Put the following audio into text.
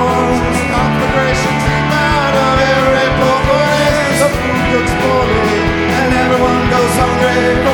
storms, conflagration deep out of every poor place. The food looks poorly and everyone goes hungry.